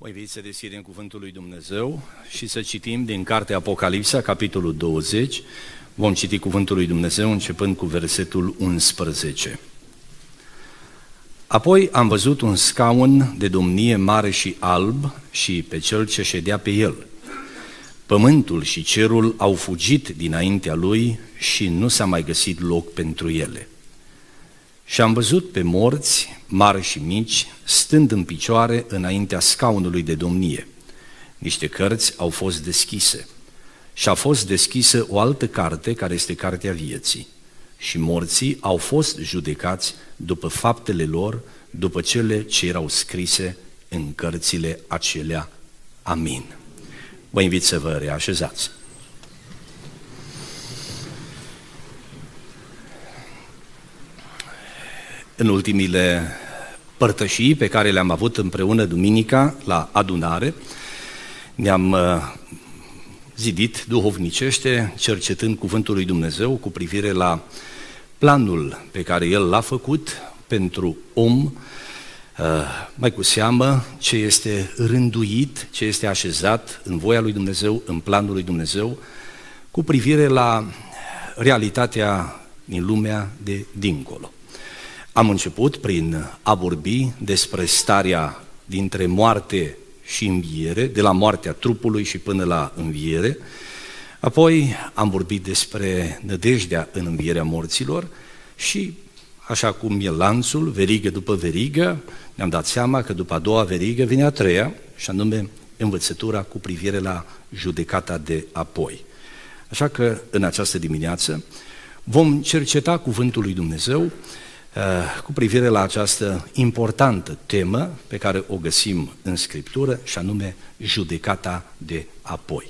Vă invit să deschidem Cuvântul lui Dumnezeu și să citim din Cartea Apocalipsa, capitolul 20. Vom citi Cuvântul lui Dumnezeu începând cu versetul 11. Apoi am văzut un scaun de domnie mare și alb și pe cel ce ședea pe el. Pământul și cerul au fugit dinaintea lui și nu s-a mai găsit loc pentru ele. Și am văzut pe morți, mari și mici, stând în picioare înaintea scaunului de domnie. Niște cărți au fost deschise și a fost deschisă o altă carte, care este cartea vieții. Și morții au fost judecați după faptele lor, după cele ce erau scrise în cărțile acelea. Amin. Vă invit să vă reașezați. În ultimile părtășii pe care le-am avut împreună duminica la adunare, ne-am zidit duhovnicește, cercetând Cuvântul lui Dumnezeu cu privire la planul pe care El l-a făcut pentru om, mai cu seamă ce este rânduit, ce este așezat în voia lui Dumnezeu, în planul lui Dumnezeu, cu privire la realitatea din lumea de dincolo. Am început prin a vorbi despre starea dintre moarte și înviere, de la moartea trupului și până la înviere. Apoi am vorbit despre nădejdea în învierea morților și, așa cum e lanțul, verigă după verigă, ne-am dat seama că după a doua verigă vine a treia, și anume învățătura cu privire la judecata de apoi. Așa că în această dimineață vom cerceta Cuvântul lui Dumnezeu cu privire la această importantă temă pe care o găsim în Scriptură, și anume judecata de apoi.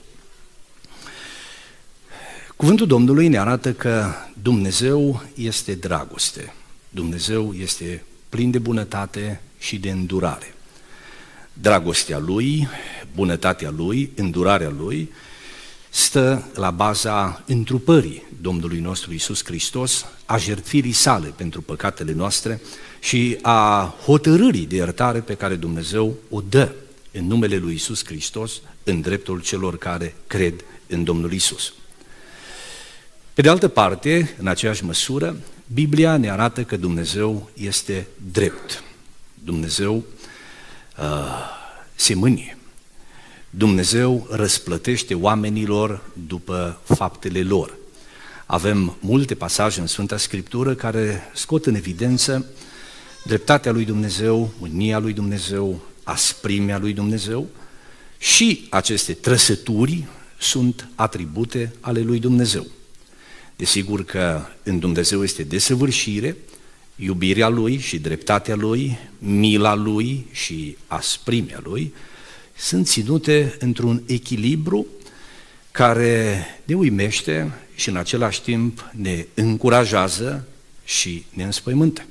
Cuvântul Domnului ne arată că Dumnezeu este dragoste, Dumnezeu este plin de bunătate și de îndurare. Dragostea Lui, bunătatea Lui, îndurarea Lui stă la baza întrupării Domnului nostru Iisus Hristos, a jertfirii sale pentru păcatele noastre și a hotărârii de iertare pe care Dumnezeu o dă în numele lui Iisus Hristos în dreptul celor care cred în Domnul Iisus. Pe de altă parte, în aceeași măsură, Biblia ne arată că Dumnezeu este drept. Dumnezeu se mânie. Dumnezeu răsplătește oamenilor după faptele lor. Avem multe pasaje în Sfânta Scriptură care scot în evidență dreptatea lui Dumnezeu, mânia lui Dumnezeu, asprimea lui Dumnezeu, și aceste trăsături sunt atribute ale lui Dumnezeu. Desigur că în Dumnezeu este desăvârșire, iubirea Lui și dreptatea Lui, mila Lui și asprimea Lui sunt ținute într-un echilibru care ne uimește și în același timp ne încurajează și ne înspăimântă.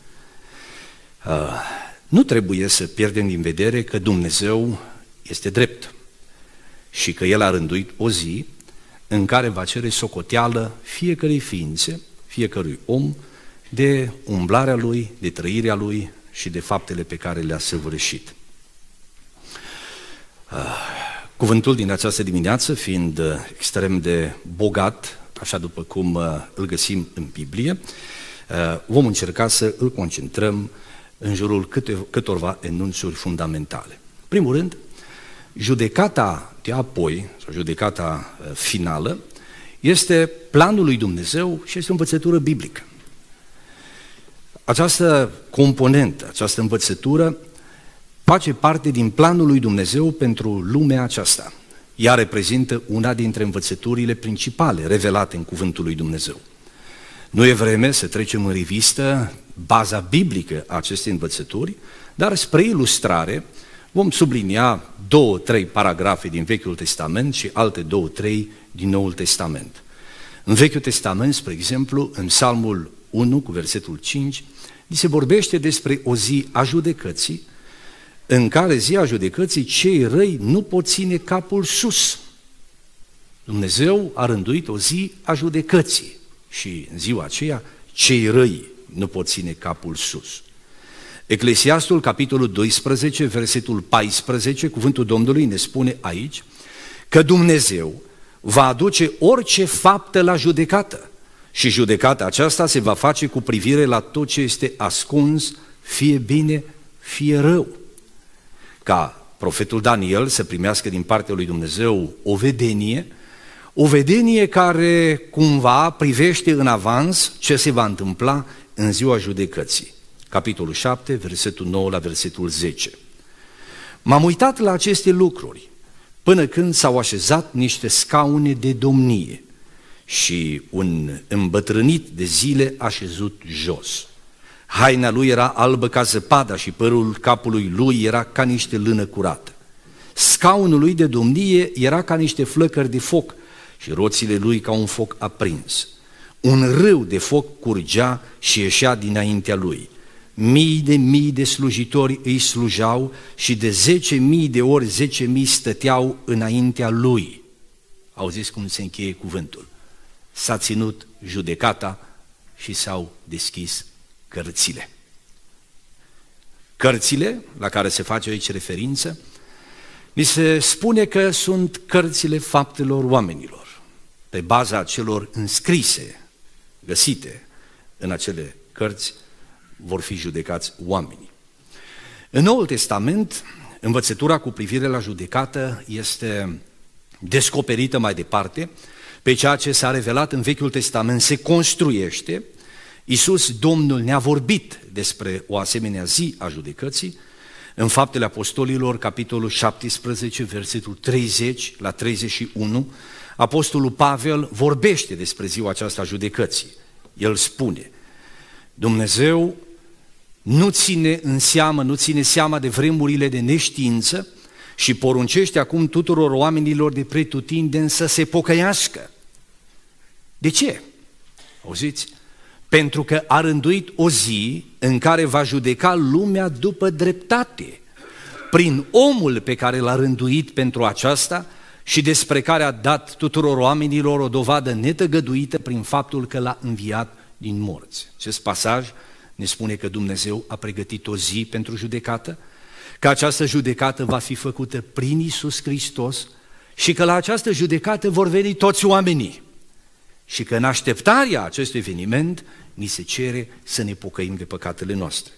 Nu trebuie să pierdem din vedere că Dumnezeu este drept și că El a rânduit o zi în care va cere socoteală fiecărei ființe, fiecărui om, de umblarea Lui, de trăirea Lui și de faptele pe care le-a săvârșit. Cuvântul din această dimineață, fiind extrem de bogat, așa după cum îl găsim în Biblie, vom încerca să îl concentrăm în jurul câtorva enunțuri fundamentale. În primul rând, judecata de apoi, sau judecata finală, este planul lui Dumnezeu și este o învățătură biblică. Această componentă, această învățătură face parte din planul lui Dumnezeu pentru lumea aceasta. Ea reprezintă una dintre învățăturile principale revelate în Cuvântul lui Dumnezeu. Nu e vreme să trecem în revistă baza biblică a acestei învățături, dar spre ilustrare vom sublinia 2-3 paragrafe din Vechiul Testament și alte 2-3 din Noul Testament. În Vechiul Testament, spre exemplu, în Psalmul 1 cu versetul 5, ni se vorbește despre o zi a judecății, în care zi a judecății cei răi nu pot ține capul sus. Dumnezeu a rânduit o zi a judecății și în ziua aceea cei răi nu pot ține capul sus. Eclesiastul, capitolul 12, versetul 14, cuvântul Domnului ne spune aici că Dumnezeu va aduce orice faptă la judecată și judecata aceasta se va face cu privire la tot ce este ascuns, fie bine, fie rău. Ca profetul Daniel să primească din partea lui Dumnezeu o vedenie care cumva privește în avans ce se va întâmpla în ziua judecății. Capitolul 7, versetul 9 la versetul 10. M-am uitat la aceste lucruri până când s-au așezat niște scaune de domnie și un îmbătrânit de zile a șezut jos. Haina lui era albă ca zăpada și părul capului lui era ca niște lână curată. Scaunul lui de domnie era ca niște flăcări de foc și roțile lui ca un foc aprins. Un râu de foc curgea și ieșea dinaintea lui. Mii de slujitori îi slujau și de 10.000 de ori 10.000 stăteau înaintea lui. Auziți cum se încheie cuvântul? S-a ținut judecata și s-au deschis cărțile. Cărțile la care se face aici referință, ni se spune că sunt cărțile faptelor oamenilor, pe baza celor înscrise, găsite în acele cărți, vor fi judecați oamenii. În Noul Testament, învățătura cu privire la judecată este descoperită mai departe, pe ceea ce s-a revelat în Vechiul Testament se construiește. Iisus, Domnul, ne-a vorbit despre o asemenea zi a judecății, în Faptele Apostolilor, capitolul 17, versetul 30 la 31, Apostolul Pavel vorbește despre ziua aceasta a judecății. El spune, Dumnezeu nu ține seama de vremurile de neștiință și poruncește acum tuturor oamenilor de pretutindeni să se pocăiască. De ce? Auziți? Pentru că a rânduit o zi în care va judeca lumea după dreptate, prin omul pe care l-a rânduit pentru aceasta și despre care a dat tuturor oamenilor o dovadă netăgăduită prin faptul că l-a înviat din morți. Acest pasaj ne spune că Dumnezeu a pregătit o zi pentru judecată, că această judecată va fi făcută prin Iisus Hristos și că la această judecată vor veni toți oamenii și că în așteptarea acestui eveniment ni se cere să ne pocăim de păcatele noastre.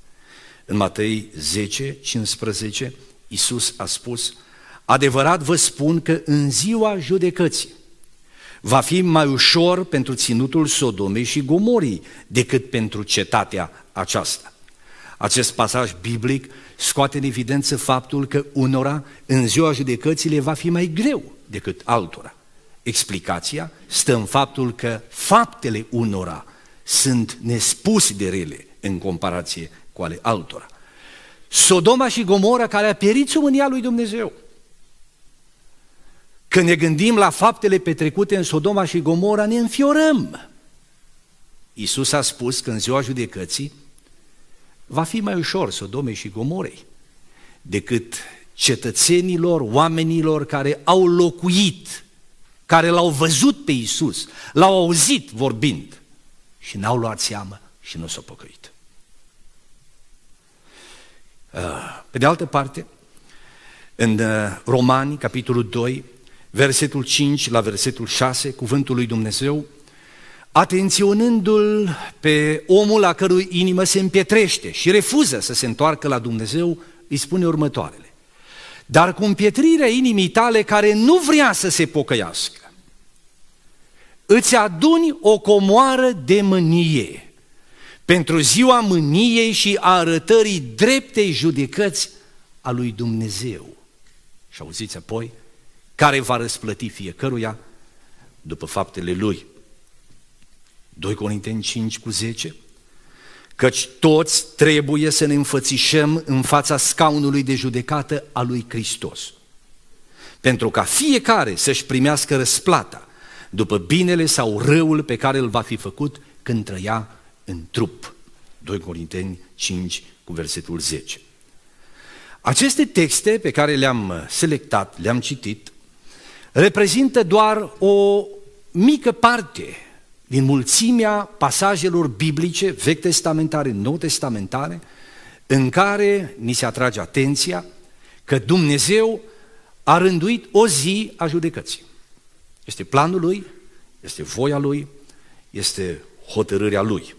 În Matei 10, 15, Iisus a spus, adevărat vă spun că în ziua judecății va fi mai ușor pentru ținutul Sodomei și Gomorii decât pentru cetatea aceasta. Acest pasaj biblic scoate în evidență faptul că unora în ziua judecății le va fi mai greu decât altora. Explicația stă în faptul că faptele unora sunt nespus de rele în comparație cu ale altora. Sodoma și Gomora care a pierit sub mânia lui Dumnezeu. Când ne gândim la faptele petrecute în Sodoma și Gomora, ne înfiorăm. Iisus a spus că în ziua judecății va fi mai ușor Sodomei și Gomorei decât cetățenilor, oamenilor care au locuit, care l-au văzut pe Iisus, l-au auzit vorbind și n-au luat seamă și nu s-au pocăit. Pe de altă parte, în Romani, capitolul 2, versetul 5 la versetul 6, cuvântul lui Dumnezeu, atenționându-l pe omul a cărui inimă se împietrește și refuză să se întoarcă la Dumnezeu, îi spune următoarele. Dar cu împietrirea inimii tale care nu vrea să se pocăiască, îți aduni o comoară de mânie pentru ziua mâniei și a arătării dreptei judecăți a lui Dumnezeu. Și auziți apoi, care va răsplăti fiecăruia după faptele lui. 2 Corinteni 5 cu 10, căci toți trebuie să ne înfățișăm în fața scaunului de judecată a lui Hristos, pentru ca fiecare să-și primească răsplata după binele sau răul pe care îl va fi făcut când trăia în trup. 2 Corinteni 5 cu versetul 10. Aceste texte pe care le-am selectat, le-am citit, reprezintă doar o mică parte din mulțimea pasajelor biblice, vechi testamentare, nou testamentare, în care ni se atrage atenția că Dumnezeu a rânduit o zi a judecății. Este planul Lui, este voia Lui, este hotărârea Lui.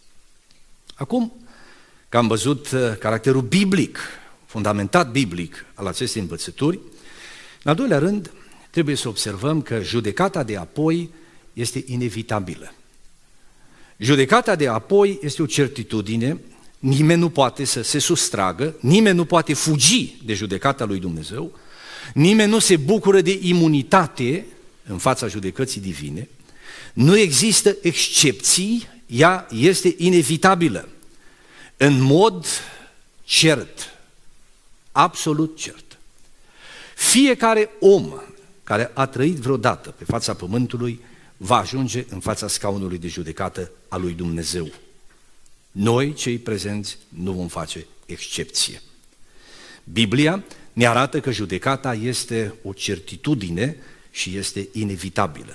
Acum că am văzut caracterul biblic, fundamentat biblic al acestei învățături, în al doilea rând trebuie să observăm că judecata de apoi este inevitabilă. Judecata de apoi este o certitudine, nimeni nu poate să se sustragă, nimeni nu poate fugi de judecata lui Dumnezeu, nimeni nu se bucură de imunitate în fața judecății divine, nu există excepții, ea este inevitabilă, în mod cert, absolut cert. Fiecare om care a trăit vreodată pe fața pământului va ajunge în fața scaunului de judecată a lui Dumnezeu. Noi, cei prezenți, nu vom face excepție. Biblia ne arată că judecata este o certitudine și este inevitabilă.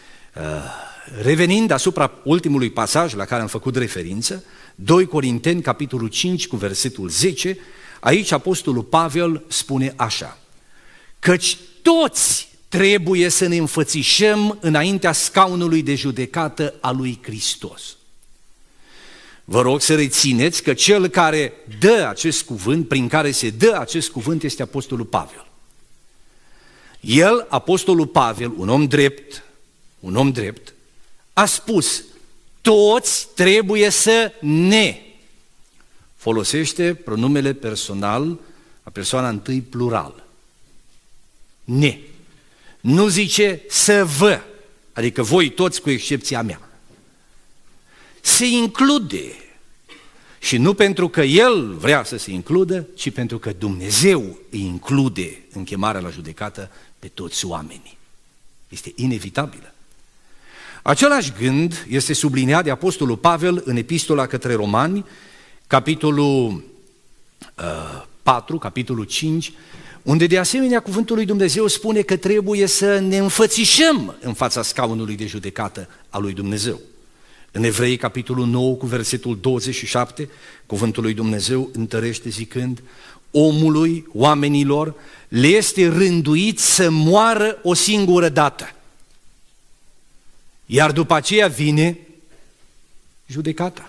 Revenind asupra ultimului pasaj la care am făcut referință, 2 Corinteni, capitolul 5, cu versetul 10, aici apostolul Pavel spune așa: căci toți trebuie să ne înfățișăm înaintea scaunului de judecată a lui Hristos. Vă rog să rețineți că cel care dă acest cuvânt, prin care se dă acest cuvânt, este apostolul Pavel. El, apostolul Pavel, un om drept, a spus: toți trebuie să ne. Folosește pronumele personal, a persoana întâi plural. Ne. Nu zice să vă, adică voi toți cu excepția mea. Se include. Și nu pentru că el vrea să se includă, ci pentru că Dumnezeu îi include în chemarea la judecată pe toți oamenii. Este inevitabilă. Același gând este subliniat de apostolul Pavel în epistola către Romani, capitolul 4, capitolul 5, unde de asemenea cuvântul lui Dumnezeu spune că trebuie să ne înfățișăm în fața scaunului de judecată a lui Dumnezeu. În Evrei, capitolul 9, cu versetul 27, cuvântul lui Dumnezeu întărește zicând: omului, oamenilor, le este rânduit să moară o singură dată. Iar după aceea vine judecata.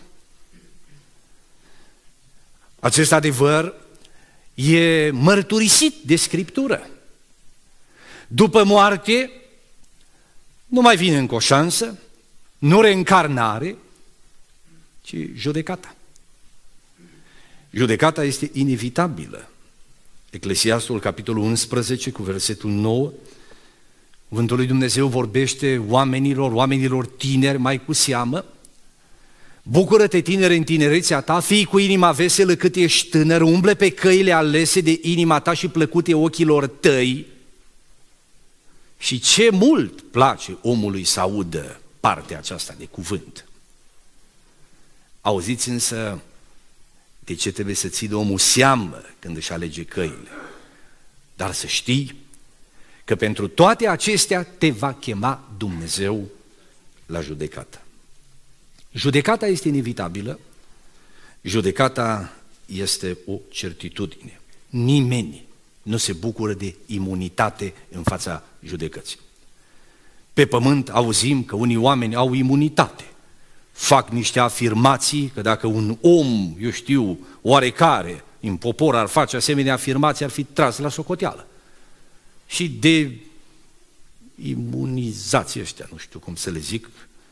Acest adevăr e mărturisit de Scriptură. După moarte nu mai vine încă o șansă, nu reîncarnare, ci judecata. Judecata este inevitabilă. Eclesiastul, capitolul 11, cu versetul 9, cuvântul lui Dumnezeu vorbește oamenilor tineri mai cu seamă: bucură-te, tinere, în tinerețea ta, fii cu inima veselă cât ești tânăr, umble pe căile alese de inima ta și plăcute ochilor tăi. Și ce mult place omului să audă partea aceasta de cuvânt. Auziți însă de ce trebuie să țină omul seamă când își alege căile. Dar să știi că pentru toate acestea te va chema Dumnezeu la judecată. Judecata este inevitabilă, judecata este o certitudine. Nimeni nu se bucură de imunitate în fața judecății. Pe pământ auzim că unii oameni au imunitate, fac niște afirmații că dacă un om, eu știu, oarecare, în popor ar face asemenea afirmații, ar fi tras la socoteală. Și de imunizație ăștia, nu știu cum să le zic,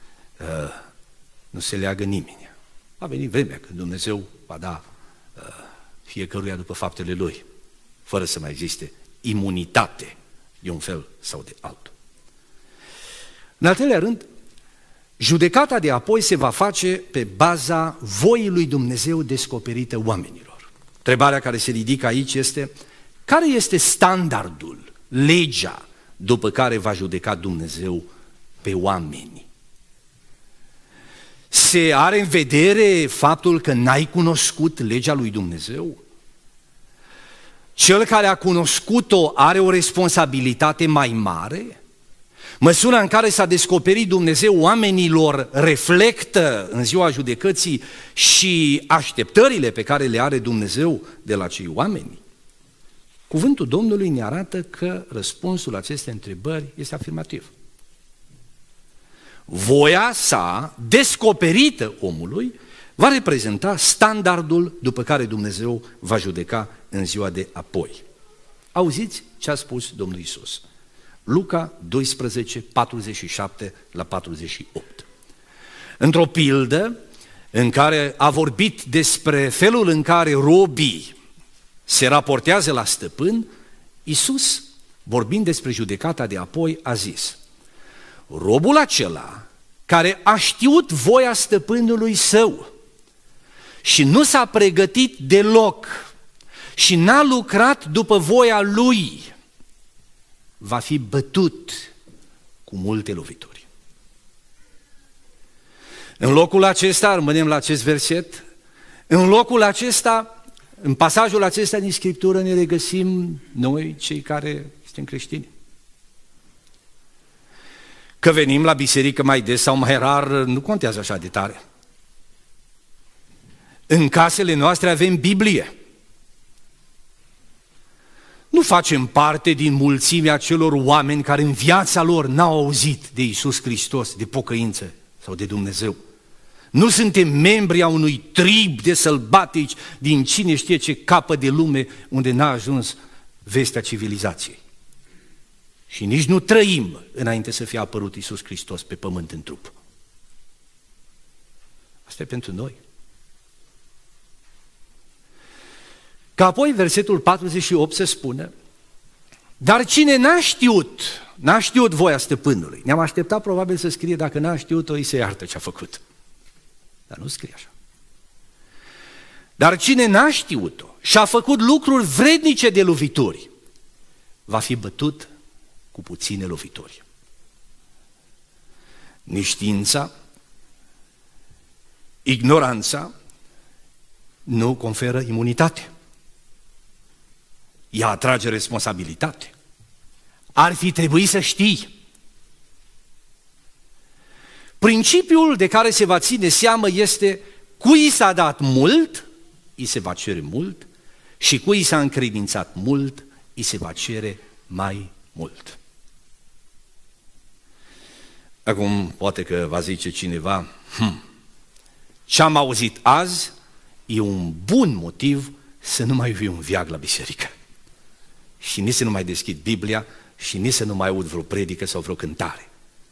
nu se leagă nimeni. Va veni vremea când Dumnezeu va da fiecăruia după faptele lui, fără să mai existe imunitate de un fel sau de altul. În al treilea rând, judecata de apoi se va face pe baza voii lui Dumnezeu descoperită oamenilor. Întrebarea care se ridică aici este: care este standardul, legea după care va judeca Dumnezeu pe oameni? Se are în vedere faptul că n-ai cunoscut legea lui Dumnezeu? Cel care a cunoscut-o are o responsabilitate mai mare? Măsura în care s-a descoperit Dumnezeu oamenilor reflectă în ziua judecății și așteptările pe care le are Dumnezeu de la cei oameni. Cuvântul Domnului ne arată că răspunsul acestei întrebări este afirmativ. Voia sa descoperită omului va reprezenta standardul după care Dumnezeu va judeca în ziua de apoi. Auziți ce a spus Domnul Iisus. Luca 12, 47 la 48. Într-o pildă în care a vorbit despre felul în care robii se raportează la stăpân, Iisus, vorbind despre judecata de apoi, a zis: robul acela care a știut voia stăpânului său și nu s-a pregătit deloc și n-a lucrat după voia lui, va fi bătut cu multe lovituri. În locul acesta, rămânem la acest verset, în locul acesta, în pasajul acesta din Scriptură ne regăsim noi, cei care suntem creștini. Că venim la biserică mai des sau mai rar, nu contează așa de tare. În casele noastre avem Biblie. Nu facem parte din mulțimea celor oameni care în viața lor n-au auzit de Iisus Hristos, de pocăință sau de Dumnezeu. Nu suntem membri a unui trib de sălbatici din cine știe ce capăt de lume unde n-a ajuns vestea civilizației. Și nici nu trăim înainte să fie apărut Iisus Hristos pe pământ în trup. Asta e pentru noi. Că apoi versetul 48 se spune: dar cine n-a știut voia stăpânului. Ne-am așteptat probabil să scrie: dacă n-a știut-o, îi se iartă ce a făcut. Dar nu scrie așa. Dar cine n-a știut-o și a făcut lucruri vrednice de lovituri, va fi bătut cu puține lovituri. Neștiința, ignoranța nu conferă imunitate. Ea atrage responsabilitate. Ar fi trebuit să știi. Principiul de care se va ține seamă este: cui s-a dat mult, îi se va cere mult, și cui s-a încredințat mult, îi se va cere mai mult. Acum, poate că va zice cineva: ce-am auzit azi e un bun motiv să nu mai vii un veac la biserică. Și nici să nu mai deschid Biblia și nici să nu mai aud vreo predică sau vreo cântare.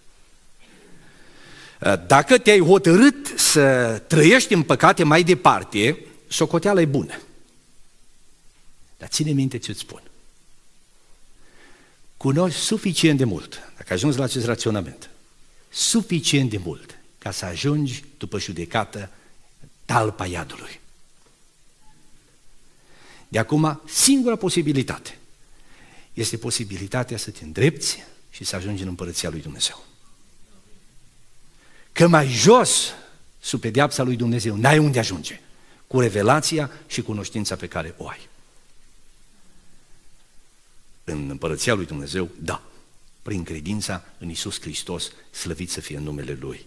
Dacă te-ai hotărât să trăiești în păcate mai departe, socoteala e bună. Dar ține minte ce-ți spun. Cunoști suficient de mult, dacă ajungi la acest raționament, suficient de mult ca să ajungi după judecată talpa iadului. De acum, singura posibilitate este posibilitatea să te îndrepți și să ajungi în Împărăția lui Dumnezeu. Că mai jos, sub pedeapsa lui Dumnezeu, n-ai unde ajunge, cu revelația și cunoștința pe care o ai. În Împărăția lui Dumnezeu, da, prin credința în Iisus Hristos, slăvit să fie numele Lui.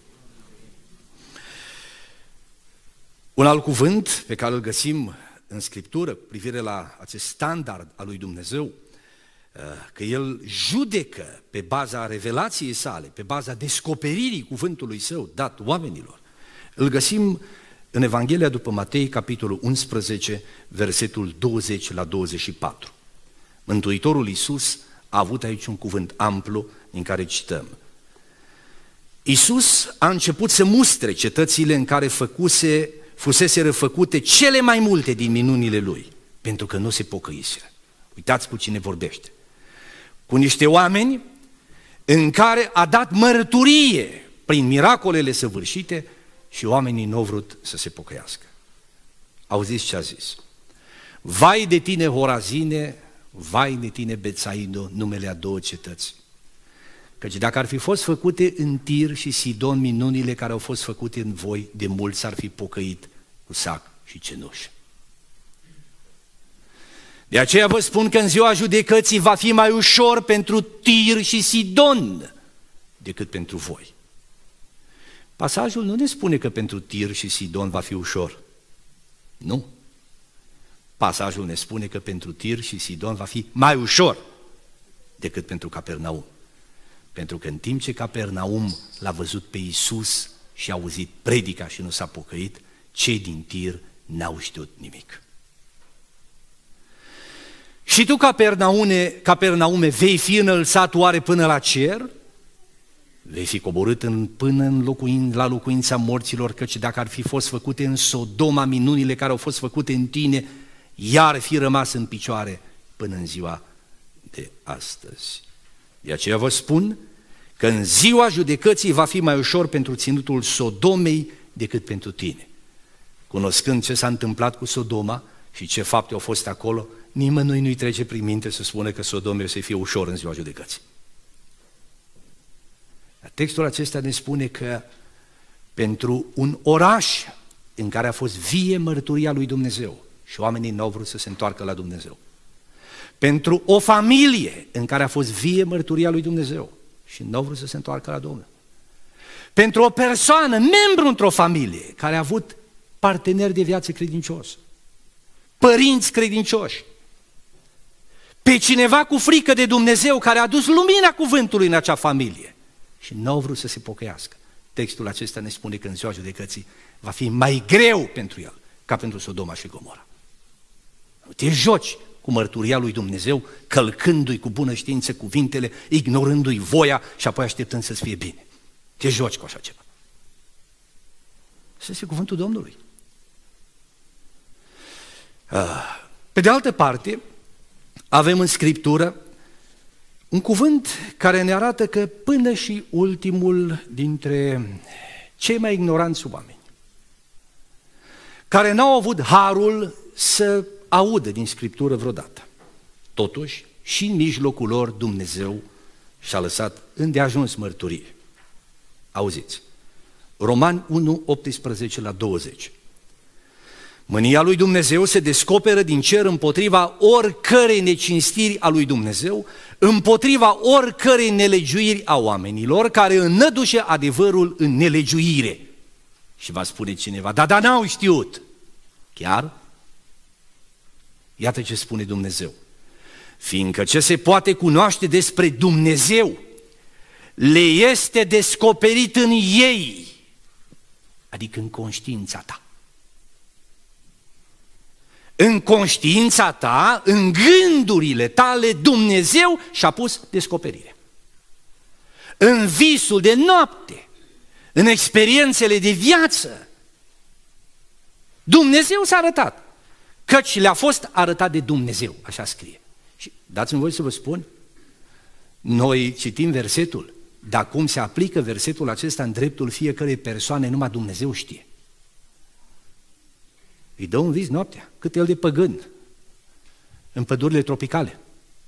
Un alt cuvânt pe care îl găsim în Scriptură cu privire la acest standard al lui Dumnezeu, că El judecă pe baza revelației sale, pe baza descoperirii cuvântului Său dat oamenilor, îl găsim în Evanghelia după Matei, capitolul 11, versetul 20 la 24. Mântuitorul Iisus a avut aici un cuvânt amplu în care cităm: Iisus a început să mustre cetățile în care fuseseră făcute cele mai multe din minunile Lui, pentru că nu se pocăiseră. Uitați cu cine vorbește. Cu niște oameni în care a dat mărturie prin miracolele săvârșite și oamenii nu au vrut să se pocăiască. Auziți ce a zis? Vai de tine, Horazine, vai de tine, Betsaido, numele a două cetăți. Căci dacă ar fi fost făcute în Tir și Sidon minunile care au fost făcute în voi, de mult s-ar fi pocăit cu sac și cenușă. De aceea vă spun că în ziua judecății va fi mai ușor pentru Tir și Sidon decât pentru voi. Pasajul nu ne spune că pentru Tir și Sidon va fi ușor. Nu. Pasajul ne spune că pentru Tir și Sidon va fi mai ușor decât pentru Capernaum. Pentru că în timp ce Capernaum l-a văzut pe Iisus și a auzit predica și nu s-a pocăit, cei din Tir n-au știut nimic. Și tu, Capernaume, vei fi înălțat oare până la cer? Vei fi coborât la locuința morților, căci dacă ar fi fost făcute în Sodoma minunile care au fost făcute în tine, iar fi rămas în picioare până în ziua de astăzi. De aceea vă spun că în ziua judecății va fi mai ușor pentru ținutul Sodomei decât pentru tine. Cunoscând ce s-a întâmplat cu Sodoma și ce fapte au fost acolo, nimănui nu-i trece prin minte să spună că Sodomei o să fie ușor în ziua judecății. Textul acesta ne spune că pentru un oraș în care a fost vie mărturia lui Dumnezeu și oamenii n-au vrut să se întoarcă la Dumnezeu, pentru o familie în care a fost vie mărturia lui Dumnezeu și n-au vrut să se întoarcă la Domnul, pentru o persoană, membru într-o familie, care a avut parteneri de viață credincioși, părinți credincioși, pe cineva cu frică de Dumnezeu care a adus lumina cuvântului în acea familie și n-au vrut să se pocăiască. Textul acesta ne spune că în ziua judecății va fi mai greu pentru el ca pentru Sodoma și Gomora. Nu te joci cu mărturia lui Dumnezeu, călcându-i cu bună știință cuvintele, ignorându-i voia și apoi așteptând să-ți fie bine. Te joci cu așa ceva. Asta este cuvântul Domnului. Pe de altă parte, avem în Scriptură un cuvânt care ne arată că până și ultimul dintre cei mai ignoranți oameni, care n-au avut harul să audă din Scriptură vreodată, totuși și în mijlocul lor Dumnezeu și-a lăsat îndeajuns mărturie. Auziți, Romani 1, 18-20. Mânia lui Dumnezeu se descoperă din cer împotriva oricărei necinstiri a lui Dumnezeu, împotriva oricărei nelegiuiri a oamenilor care înnădușe adevărul în nelegiuire. Și va spune cineva, dar n-au știut. Chiar? Iată ce spune Dumnezeu. Fiindcă ce se poate cunoaște despre Dumnezeu le este descoperit în ei, adică în conștiința ta. În conștiința ta, în gândurile tale, Dumnezeu și-a pus descoperire. În visul de noapte, în experiențele de viață, Dumnezeu s-a arătat, căci le-a fost arătat de Dumnezeu, așa scrie. Și dați-mi voi să vă spun, noi citim versetul, dar cum se aplică versetul acesta în dreptul fiecărei persoane, numai Dumnezeu știe. Îi dă un vis noaptea, cât el de păgân, în pădurile tropicale.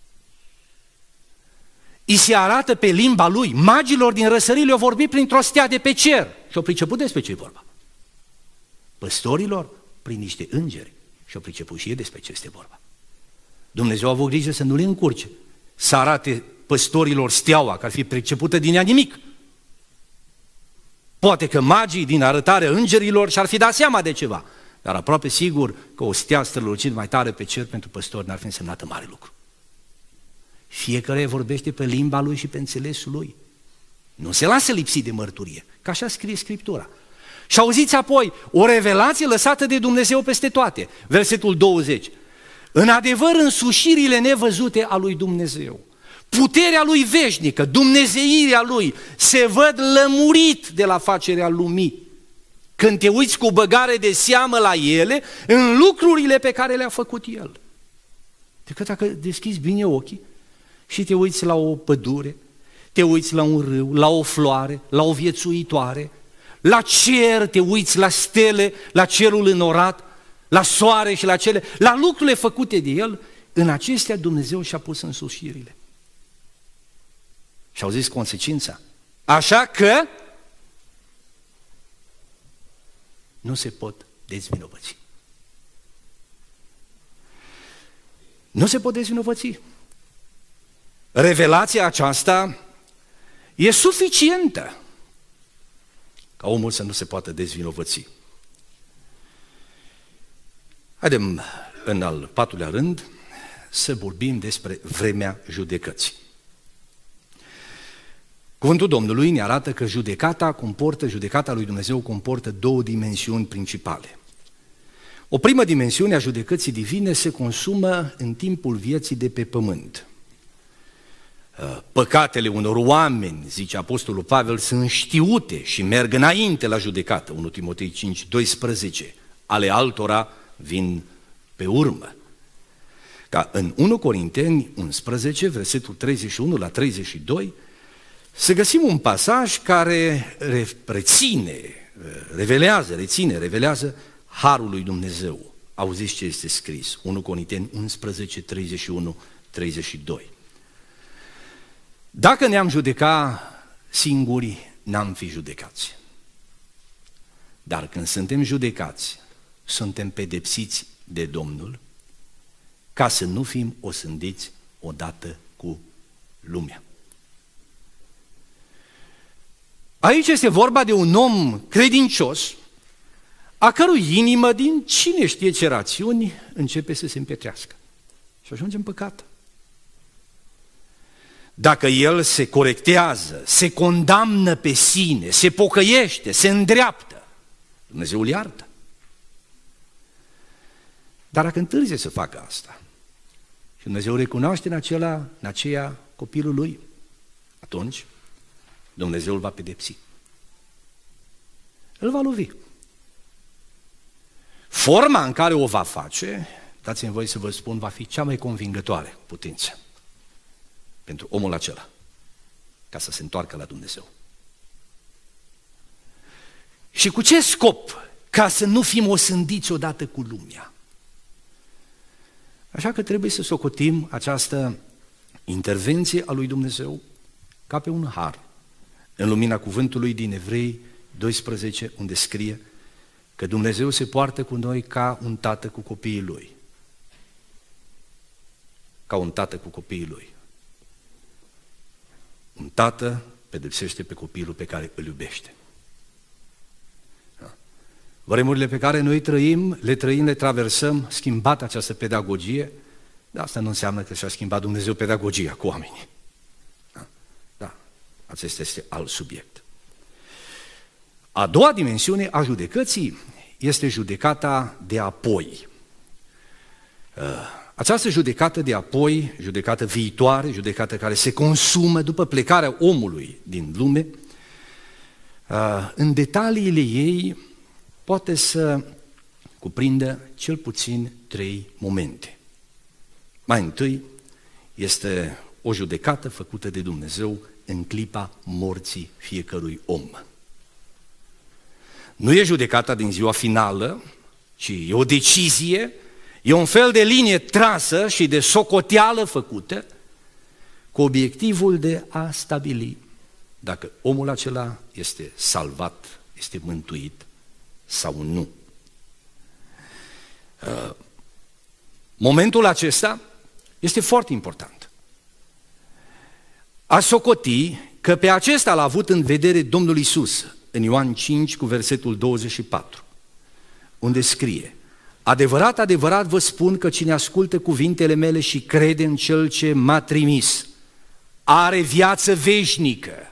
Îi se arată pe limba lui, magilor din răsărit le-au vorbit printr-o stea de pe cer și-au priceput despre ce-i vorba. Păstorilor, prin niște îngeri și-au priceput și ei despre ce este vorba. Dumnezeu a avut grijă să nu le încurce, să arate păstorilor steaua, că ar fi pricepută din ea nimic. Poate că magii din arătarea îngerilor și-ar fi dat seama de ceva, dar aproape sigur că o stea strălucind mai tare pe cer pentru păstori n-ar fi însemnat mare lucru. Fiecare vorbește pe limba lui și pe înțelesul lui. Nu se lasă lipsit de mărturie, că așa scrie Scriptura. Și auziți apoi o revelație lăsată de Dumnezeu peste toate. Versetul 20. În adevăr, însușirile nevăzute a lui Dumnezeu, puterea lui veșnică, dumnezeirea lui, se văd lămurit de la facerea lumii. Când te uiți cu băgare de seamă la ele, în lucrurile pe care le-a făcut el. Decât dacă deschizi bine ochii și te uiți la o pădure, te uiți la un râu, la o floare, la o viețuitoare, la cer, te uiți la stele, la cerul înorat, la soare și la lucrurile făcute de el, în acestea Dumnezeu și-a pus însușirile. Și au zis consecința. Așa că nu se pot dezvinovăți. Nu se pot dezvinovăți. Revelația aceasta e suficientă ca omul să nu se poată dezvinovăți. Haidem, în al patrulea rând, să vorbim despre vremea judecății. Cuvântul Domnului ne arată că judecata lui Dumnezeu comportă două dimensiuni principale. O primă dimensiune a judecății divine se consumă în timpul vieții de pe pământ. Păcatele unor oameni, zice Apostolul Pavel, sunt știute și merg înainte la judecată, 1 Timotei 5:12, ale altora vin pe urmă. Ca în 1 Corinteni 11, versetul 31 la 32, să găsim un pasaj care revelează harul lui Dumnezeu. Auziți ce este scris, 1 Corinteni 11, 31, 32. Dacă ne-am judeca singuri, n-am fi judecați. Dar când suntem judecați, suntem pedepsiți de Domnul, ca să nu fim osândiți odată cu lumea. Aici este vorba de un om credincios, a cărui inimă, din cine știe ce rațiuni, începe să se împetrească și ajunge în păcat. Dacă el se corectează, se condamnă pe sine, se pocăiește, se îndreaptă, Dumnezeu îl iartă. Dar dacă întârzie să facă asta și Dumnezeu recunoaște în aceea copilul lui, atunci Dumnezeu îl va pedepsi. Îl va lovi. Forma în care o va face, dați-mi voie să vă spun, va fi cea mai convingătoare cu putință pentru omul acela, ca să se întoarcă la Dumnezeu. Și cu ce scop? Ca să nu fim osândiți odată cu lumea. Așa că trebuie să socotim această intervenție a lui Dumnezeu ca pe un har, în lumina cuvântului din Evrei 12, unde scrie că Dumnezeu se poartă cu noi ca un tată cu copiii lui. Ca un tată cu copiii lui. Un tată pedepsește pe copilul pe care îl iubește. Vremurile pe care noi le traversăm, schimbat această pedagogie, dar asta nu înseamnă că și-a schimbat Dumnezeu pedagogia cu oamenii. Da, acesta este alt subiect. A doua dimensiune a judecății este judecata de apoi. Această judecată de apoi, judecată viitoare, judecată care se consumă după plecarea omului din lume, în detaliile ei poate să cuprindă cel puțin 3 momente. Mai întâi este o judecată făcută de Dumnezeu în clipa morții fiecărui om. Nu e judecata din ziua finală, ci e o decizie, e un fel de linie trasă și de socoteală făcută cu obiectivul de a stabili dacă omul acela este salvat, este mântuit sau nu. Momentul acesta este foarte important. A socoti că pe acesta l-a avut în vedere Domnul Iisus în Ioan 5 cu versetul 24, unde scrie: adevărat, adevărat vă spun că cine ascultă cuvintele mele și crede în Cel ce m-a trimis, are viață veșnică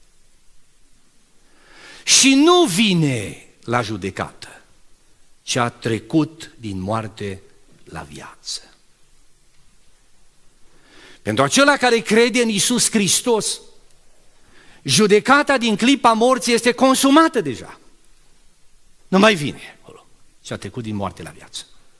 și nu vine la judecată, ci a trecut din moarte la viață. Pentru acela care crede în Iisus Hristos, judecata din clipa morții este consumată deja. Nu mai vine acolo. Și a trecut din moarte la viață.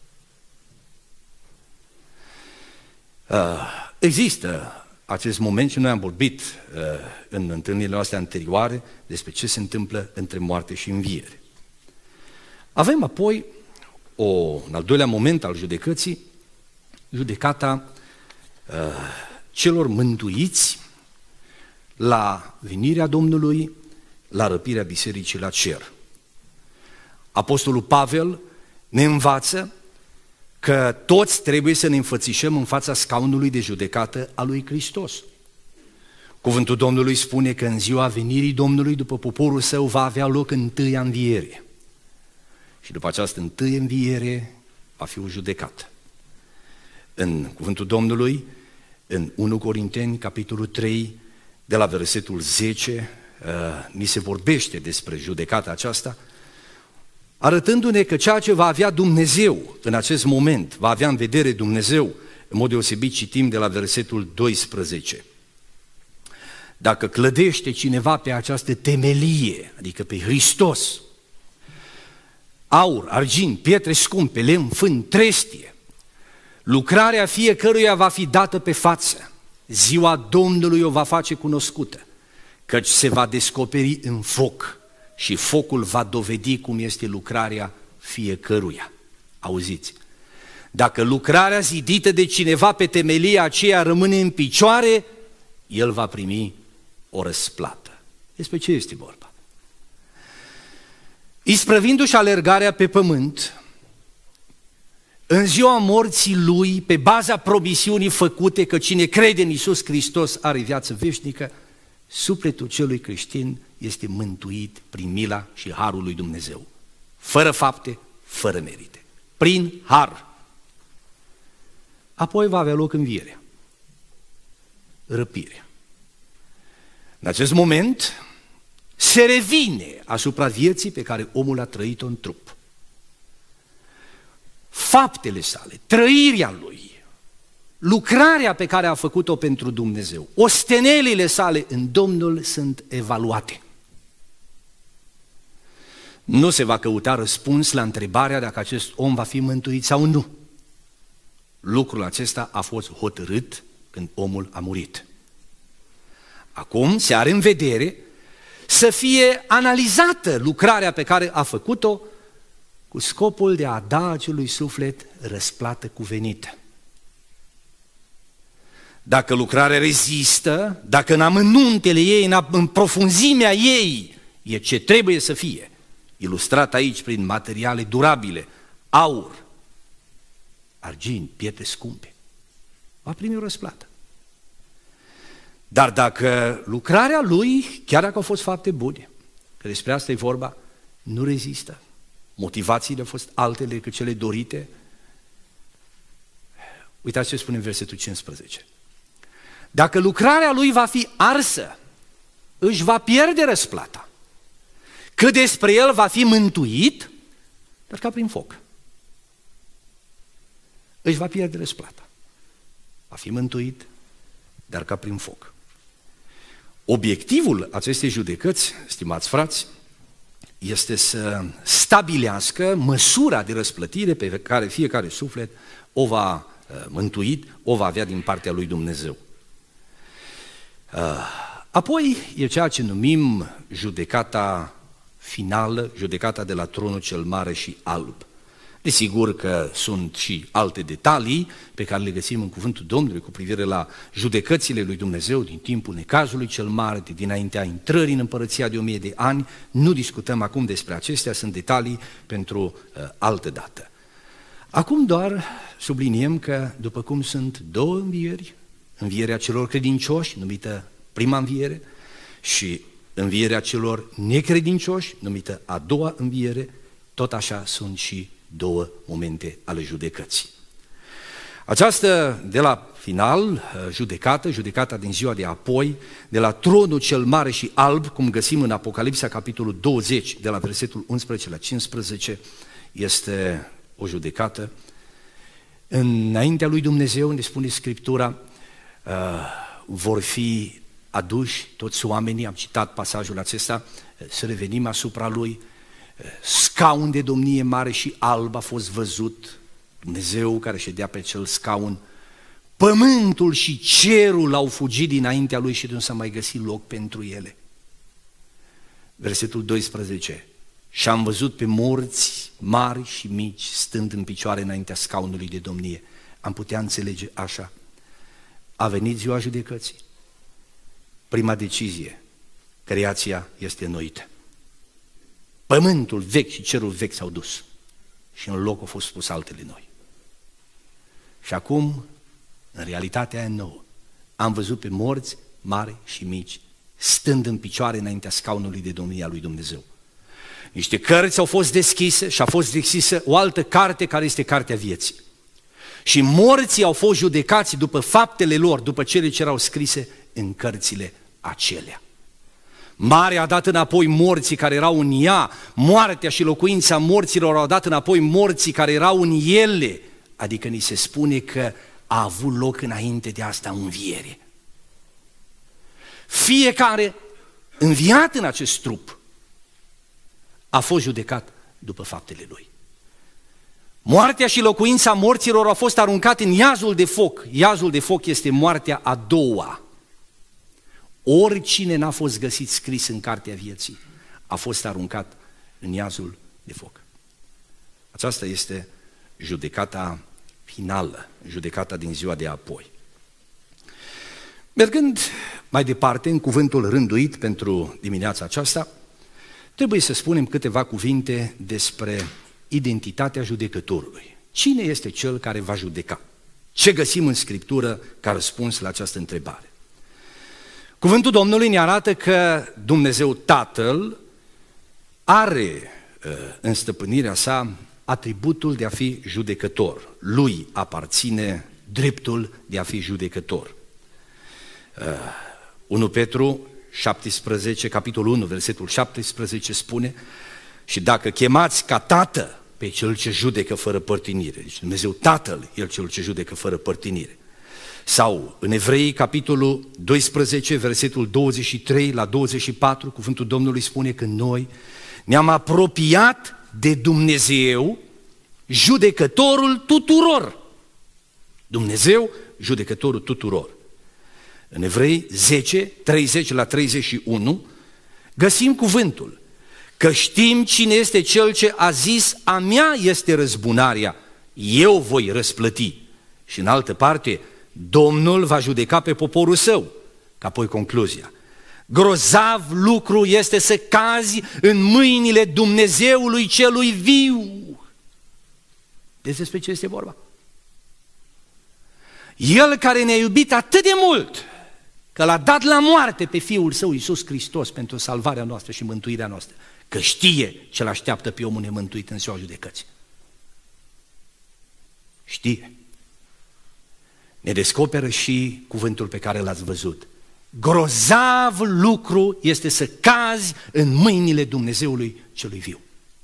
Există acest moment și noi am vorbit în întâlnirile noastre anterioare despre ce se întâmplă între moarte și înviere. Avem apoi un al doilea moment al judecății, judecata celor mântuiți la venirea Domnului, la răpirea bisericii la cer. Apostolul Pavel ne învață că toți trebuie să ne înfățișăm în fața scaunului de judecată a lui Hristos. Cuvântul Domnului spune că în ziua venirii Domnului, după poporul său, va avea loc întâia înviere. Și după această întâie înviere va fi o judecată. În cuvântul Domnului, în 1 Corinteni, capitolul 3, de la versetul 10, ni se vorbește despre judecata aceasta, arătându-ne că ceea ce va avea Dumnezeu în acest moment, va avea în vedere Dumnezeu, în mod deosebit citim de la versetul 12. Dacă clădește cineva pe această temelie, adică pe Hristos, aur, argint, pietre scumpe, lemn, fân, trestie, lucrarea fiecăruia va fi dată pe față. Ziua Domnului o va face cunoscută, căci se va descoperi în foc și focul va dovedi cum este lucrarea fiecăruia. Auziți? Dacă lucrarea zidită de cineva pe temelia aceea rămâne în picioare, el va primi o răsplată. Despre ce este vorba? Isprăvindu-și alergarea pe pământ, în ziua morții lui, pe baza promisiunii făcute că cine crede în Iisus Hristos are viață veșnică, sufletul celui creștin este mântuit prin mila și harul lui Dumnezeu, fără fapte, fără merite, prin har. Apoi va avea loc învierea, răpirea. În acest moment se revine asupra vieții pe care omul a trăit-o în trup. Faptele sale, trăirea lui, lucrarea pe care a făcut-o pentru Dumnezeu, ostenelile sale în Domnul sunt evaluate. Nu se va căuta răspuns la întrebarea dacă acest om va fi mântuit sau nu. Lucrul acesta a fost hotărât când omul a murit. Acum se are în vedere să fie analizată lucrarea pe care a făcut-o cu scopul de a da acelui suflet răsplată cuvenită. Dacă lucrarea rezistă, dacă în amănuntele ei, în profunzimea ei, e ce trebuie să fie, ilustrat aici prin materiale durabile, aur, argint, pietre scumpe, va primi o răsplată. Dar dacă lucrarea lui, chiar dacă au fost fapte bune, că despre asta e vorba, nu rezistă, motivațiile au fost altele decât cele dorite, uitați ce spune în versetul 15. Dacă lucrarea lui va fi arsă, își va pierde răsplata. Că despre el va fi mântuit, dar ca prin foc. Își va pierde răsplata. Va fi mântuit, dar ca prin foc. Obiectivul acestei judecăți, stimați frați, este să stabilească măsura de răsplătire pe care fiecare suflet o va mântui, o va avea din partea lui Dumnezeu. Apoi e ceea ce numim judecata finală, judecata de la tronul cel mare și alb. Desigur că sunt și alte detalii pe care le găsim în cuvântul Domnului cu privire la judecățile lui Dumnezeu din timpul necazului cel mare, de dinaintea intrării în împărăția de 1000 de ani. Nu discutăm acum despre acestea, sunt detalii pentru altă dată. Acum doar subliniem că, după cum sunt două învieri, învierea celor credincioși, numită prima înviere, și învierea celor necredincioși, numită a doua înviere, tot așa sunt și două momente ale judecății. Această, de la final, judecata din ziua de apoi, de la tronul cel mare și alb, cum găsim în Apocalipsa, capitolul 20, de la versetul 11 la 15, este o judecată. Înaintea lui Dumnezeu, ne spune Scriptura, vor fi aduși toți oamenii, am citat pasajul acesta, să revenim asupra lui, scaun de domnie mare și alb a fost văzut, Dumnezeu care ședea pe cel scaun, pământul și cerul au fugit dinaintea lui și nu s-a mai găsit loc pentru ele. Versetul 12, și am văzut pe morți mari și mici stând în picioare înaintea scaunului de domnie. Am putea înțelege așa, a venit ziua judecății, prima decizie, creația este înnoită. Pământul vechi și cerul vechi s-au dus și în loc au fost pus altele noi. Și acum, în realitatea aia nouă, am văzut pe morți mari și mici, stând în picioare înaintea scaunului de domnia lui Dumnezeu. Niște cărți au fost deschise și a fost deschisă o altă carte care este cartea vieții. Și morții au fost judecați după faptele lor, după cele ce erau scrise în cărțile acelea. Marea a dat înapoi morții care erau în ea, moartea și locuința morților au dat înapoi morții care erau în ele, adică ni se spune că a avut loc înainte de asta înviere. Fiecare înviat în acest trup a fost judecat după faptele lui. Moartea și locuința morților au fost aruncate în iazul de foc. Iazul de foc este moartea a doua. Oricine n-a fost găsit scris în cartea vieții a fost aruncat în iazul de foc. Aceasta este judecata finală, judecata din ziua de apoi. Mergând mai departe în cuvântul rânduit pentru dimineața aceasta, trebuie să spunem câteva cuvinte despre identitatea judecătorului. Cine este cel care va judeca? Ce găsim în Scriptură ca răspuns la această întrebare? Cuvântul Domnului ne arată că Dumnezeu Tatăl are în stăpânirea sa atributul de a fi judecător. Lui aparține dreptul de a fi judecător. 1 Petru 17, capitolul 1, versetul 17 spune: și dacă chemați ca tată pe cel ce judecă fără părtinire, deci Dumnezeu Tatăl, El cel ce judecă fără părtinire. Sau în Evrei, capitolul 12, versetul 23 la 24, cuvântul Domnului spune că noi ne-am apropiat de Dumnezeu, judecătorul tuturor. Dumnezeu, judecătorul tuturor. În Evrei 10, 30 la 31, găsim cuvântul că știm cine este cel ce a zis: a mea este răzbunarea, eu voi răsplăti. Și în altă parte, Domnul va judeca pe poporul său. Că apoi concluzia: grozav lucru este să cazi în mâinile Dumnezeului celui viu. Despre ce este vorba? El care ne-a iubit atât de mult că l-a dat la moarte pe Fiul Său Iisus Hristos pentru salvarea noastră și mântuirea noastră, că știe ce l-așteaptă pe omul nemântuit în ziua judecății. Știe. Ne descoperă și cuvântul pe care l-ați văzut. Grozav lucru este să cazi în mâinile Dumnezeului celui viu.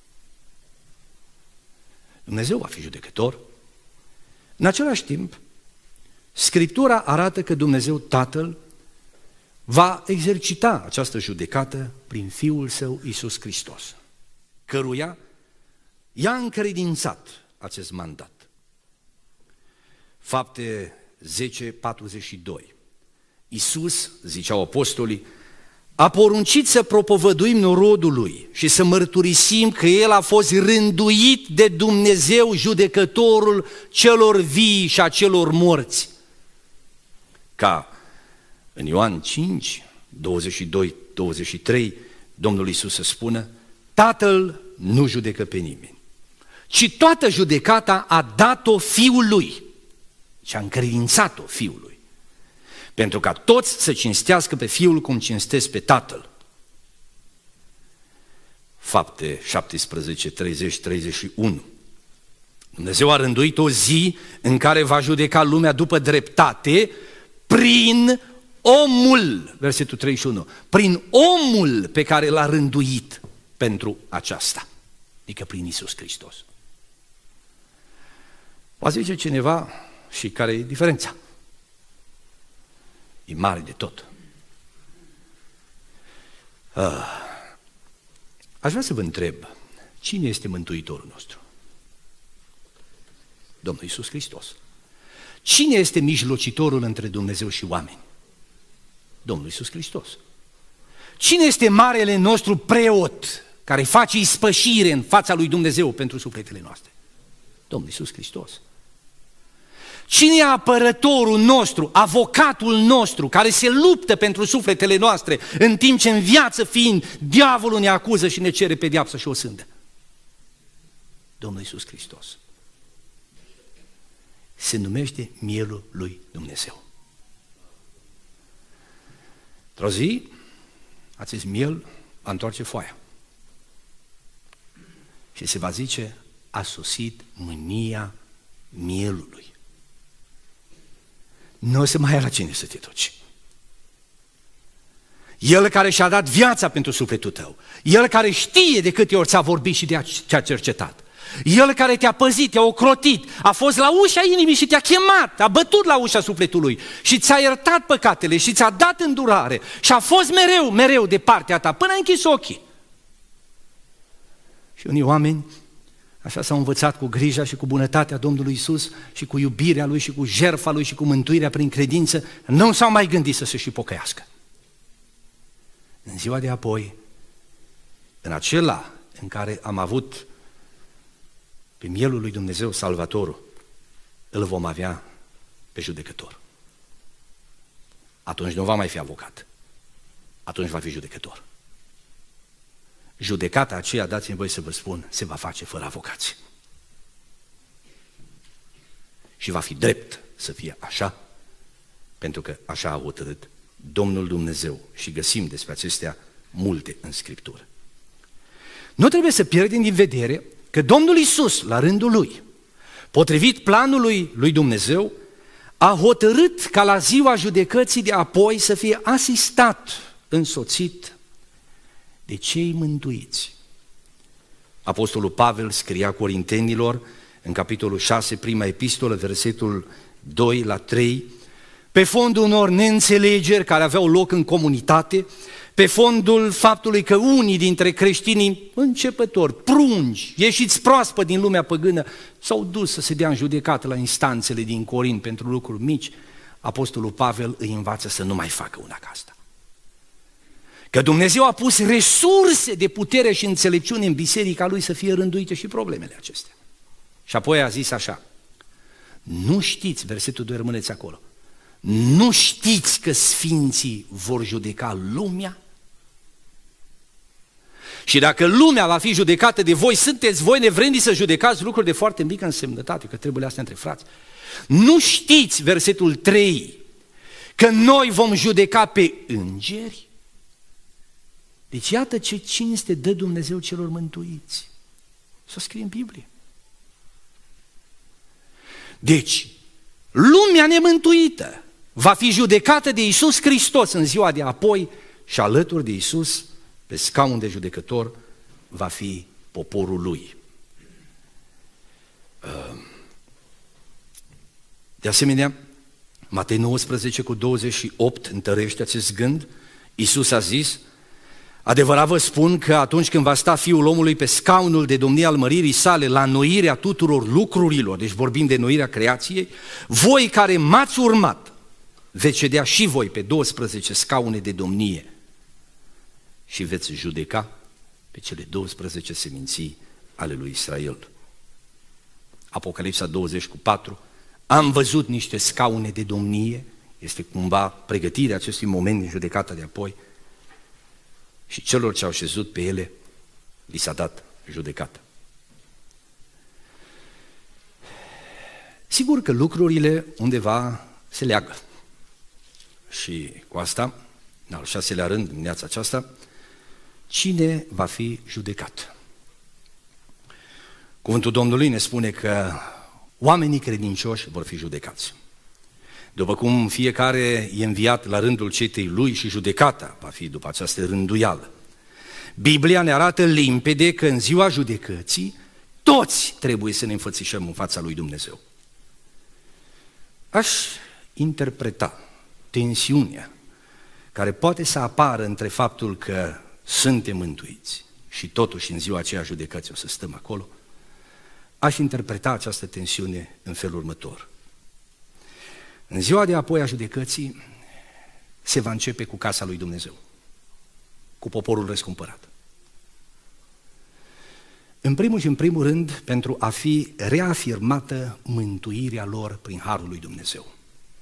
Dumnezeu va fi judecător. În același timp, Scriptura arată că Dumnezeu Tatăl va exercita această judecată prin Fiul Său Iisus Hristos, căruia i-a încredințat acest mandat. Fapte 10:42. Iisus, ziceau apostolii, a poruncit să propovăduim norodului și să mărturisim că El a fost rânduit de Dumnezeu, judecătorul celor vii și a celor morți. Ca în Ioan 5, 22-23, Domnul Iisus să spună: Tatăl nu judecă pe nimeni, ci toată judecata a dat-o Fiului și a încredințat-o Fiului, pentru ca toți să cinstească pe Fiul cum cinstesc pe Tatăl. Fapte 17, 30, 31. Dumnezeu a rânduit o zi în care va judeca lumea după dreptate prin omul, versetul 31, prin omul pe care l-a rânduit pentru aceasta, adică prin Iisus Hristos. Va zice cineva: și care e diferența? E mare de tot. Aș vrea să vă întreb, cine este Mântuitorul nostru? Domnul Iisus Hristos. Cine este mijlocitorul între Dumnezeu și oameni? Domnul Iisus Hristos. Cine este marele nostru preot care face ispășire în fața lui Dumnezeu pentru sufletele noastre? Domnul Iisus Hristos. Cine e apărătorul nostru, avocatul nostru, care se luptă pentru sufletele noastre, în timp ce în viață fiind, diavolul ne acuză și ne cere pedeapsă și o sândă? Domnul Iisus Hristos. Se numește mielul lui Dumnezeu. Într-o zi, acest miel va întoarce foaia și se va zice: a sosit mânia mielului. Nu o să mai ai la cine să te duci. El care și-a dat viața pentru sufletul tău, El care știe de câte ori ți-a vorbit și te-a cercetat, El care te-a păzit, te-a ocrotit, a fost la ușa inimii și te-a chemat, a bătut la ușa sufletului și ți-a iertat păcatele și ți-a dat îndurare și a fost mereu de partea ta până ai închis ochii. Și unii oameni așa s-au învățat cu grija și cu bunătatea Domnului Iisus și cu iubirea Lui și cu jertfa Lui și cu mântuirea prin credință, nu s-au mai gândit să se și pocăiască. În ziua de apoi, în acela în care am avut pe mielul lui Dumnezeu, Salvatorul, îl vom avea pe judecător. Atunci nu va mai fi avocat, atunci va fi judecător. Judecata aceea, dați-mi voi să vă spun, se va face fără avocație. Și va fi drept să fie așa, pentru că așa a hotărât Domnul Dumnezeu și găsim despre acestea multe în Scriptură. Nu trebuie să pierdem din vedere că Domnul Iisus, la rândul Lui, potrivit planului lui Dumnezeu, a hotărât ca la ziua judecății de apoi să fie asistat, însoțit de cei mântuiți. Apostolul Pavel scria Corintenilor în capitolul 6, prima epistolă, versetul 2 la 3, pe fondul unor neînțelegeri care aveau loc în comunitate, pe fondul faptului că unii dintre creștinii începători, prungi, ieșiți proaspăt din lumea păgână, s-au dus să se dea în judecată la instanțele din Corint pentru lucruri mici, Apostolul Pavel îi învață să nu mai facă una ca asta. Că Dumnezeu a pus resurse de putere și înțelepciune în biserica Lui să fie rânduite și problemele acestea. Și apoi a zis așa: nu știți, versetul 2, rămâneți acolo, nu știți că sfinții vor judeca lumea? Și dacă lumea va fi judecată de voi, sunteți voi nevreniți să judecați lucruri de foarte mică însemnătate, că trebuie astea între frați. Nu știți, versetul 3, că noi vom judeca pe îngeri? Deci iată ce cinste dă Dumnezeu celor mântuiți. Să scrie în Biblie. Deci, lumea nemântuită va fi judecată de Iisus Hristos în ziua de apoi și alături de Iisus, pe scaun de judecător, va fi poporul Lui. De asemenea, Matei 19 cu 28 întărește acest gând. Iisus a zis: adevărat vă spun că atunci când va sta Fiul omului pe scaunul de domnie al măririi sale, la înnoirea tuturor lucrurilor, deci vorbim de înnoirea creației, voi care m-ați urmat, veți ședea și voi pe 12 scaune de domnie și veți judeca pe cele 12 seminții ale lui Israel. Apocalipsa 20 cu 4, am văzut niște scaune de domnie, este cumva pregătirea acestui moment din judecata de apoi, și celor ce au șezut pe ele li s-a dat judecată. Sigur că lucrurile undeva se leagă. Și cu asta, în al 6-lea rând, dimineața aceasta, cine va fi judecat? Cuvântul Domnului ne spune că oamenii credincioși vor fi judecați. După cum fiecare e înviat la rândul cetei lui și judecata va fi după această rânduială. Biblia ne arată limpede că în ziua judecății toți trebuie să ne înfățișăm în fața lui Dumnezeu. Aș interpreta tensiunea care poate să apară între faptul că suntem mântuiți și totuși în ziua aceea judecății o să stăm acolo, aș interpreta această tensiune în felul următor. În ziua de apoi a judecății se va începe cu casa lui Dumnezeu, cu poporul răscumpărat. În primul și în primul rând, pentru a fi reafirmată mântuirea lor prin harul lui Dumnezeu.